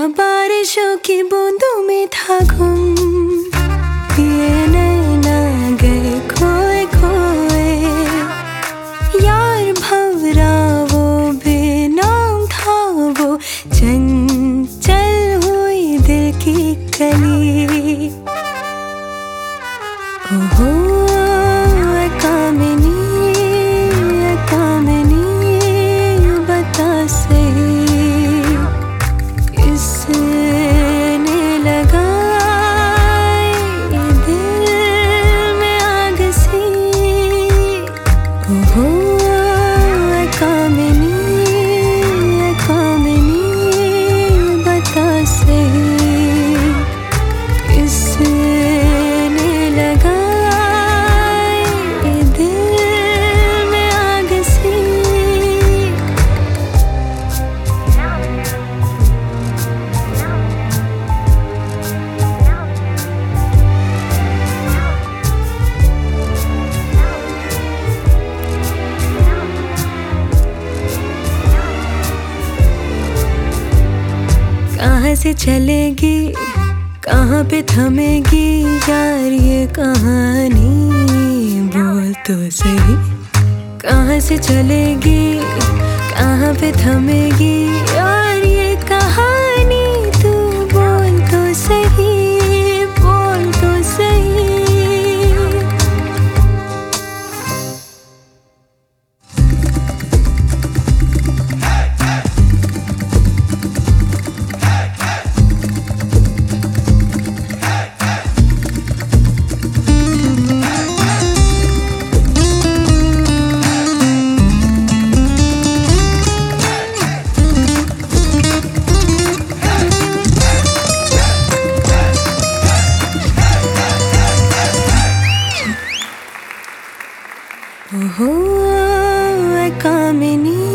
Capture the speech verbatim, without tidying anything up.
बारिशों की बूंदों में था गुम, ये नैना गए खोए खोए। यार भंवरा वो बेनाम था, वो चंचल हुई दिल की कली। ओहो कामिनी कामिनी बता सही, इसने लगाई दिल में आग सी। ओहो कामिनी कामिनी बता सही, इसने लगाई दिल में आग सी। कहाँ से चलेगी, कहाँ पे थमेगी यार ये कहानी, बोल तो सही। कहाँ से चलेगी, कहाँ पे थमेगी यार ये कहानी, तू बोल तो सही, बोल तो सही। ओहो कामिनी